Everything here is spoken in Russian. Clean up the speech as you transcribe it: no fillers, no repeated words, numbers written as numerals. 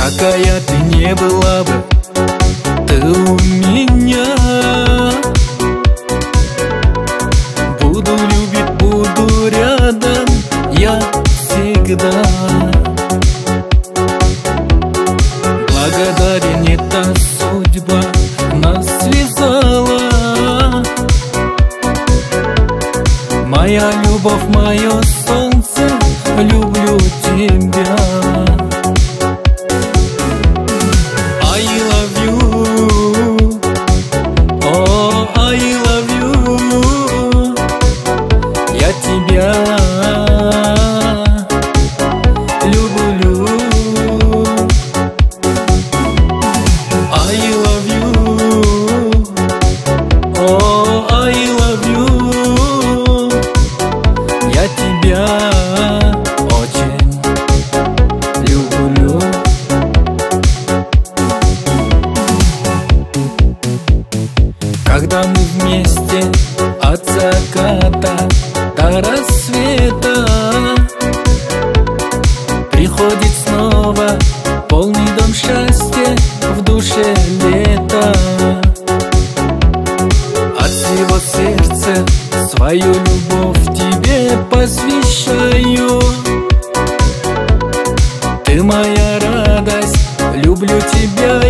Какая ты не была бы, ты у меня. Буду любить, буду рядом я всегда. Благодарен, эта судьба нас связала. Моя любовь, мое солнце, люблю тебя. I love you, oh, I love you. Я тебя люблю. I love you, oh, I love you. Я тебя очень люблю. Когда мы вместе от заката до рассвета, приходит снова полный дом счастья, в душе лето. От всего сердца свою любовь тебе посвящаю. Ты моя радость, люблю тебя